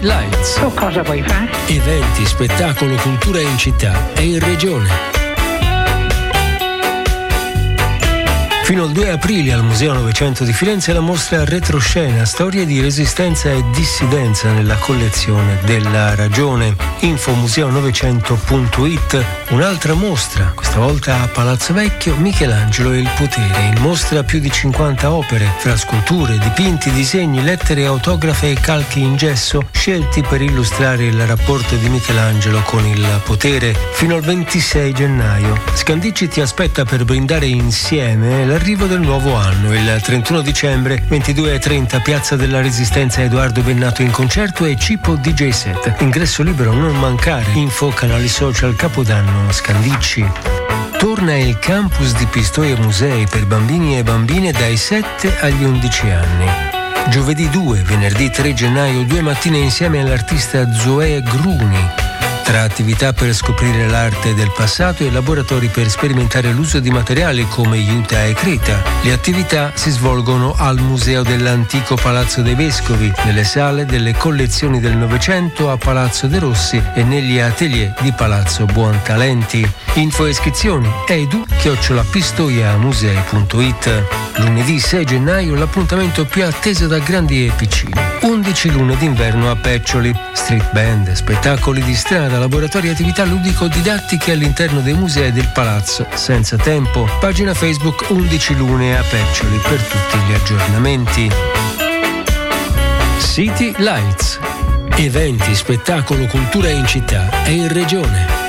Lights. Tu cosa vuoi fare? Eventi, spettacolo, cultura in città e in regione. Fino al 2 aprile al Museo Novecento di Firenze la mostra Retroscena, storie di resistenza e dissidenza nella collezione della Ragione. Info museonovecento.it. Un'altra mostra, questa volta a Palazzo Vecchio, Michelangelo e il potere. In mostra più di 50 opere, fra sculture, dipinti, disegni, lettere autografe e calchi in gesso, scelti per illustrare il rapporto di Michelangelo con il potere. Fino al 26 gennaio. Scandicci ti aspetta per brindare insieme l'arrivo del nuovo anno. Il 31 dicembre, 22:30, Piazza della Resistenza, Edoardo Bennato in concerto e Cipo DJ set. Ingresso libero, non mancare. Info, canali social, Capodanno Scandicci. Torna il campus di Pistoia Musei per bambini e bambine dai 7 agli 11 anni. Giovedì 2, venerdì 3 gennaio, 2 mattine insieme all'artista Zoe Gruni. Tra attività per scoprire l'arte del passato e laboratori per sperimentare l'uso di materiali come juta e creta. Le attività si svolgono al Museo dell'Antico Palazzo dei Vescovi, nelle sale delle collezioni del Novecento a Palazzo De Rossi e negli atelier di Palazzo Buontalenti. Info e iscrizioni edu@pistoiamusei.it. Lunedì 6 gennaio l'appuntamento più atteso da grandi e piccini. 11 lune d'inverno a Peccioli. Street band, spettacoli di strada, laboratori e attività ludico-didattiche all'interno dei musei del palazzo. Senza tempo. Pagina Facebook 11 lune a Peccioli per tutti gli aggiornamenti. City Lights. Eventi, spettacolo, cultura in città e in regione.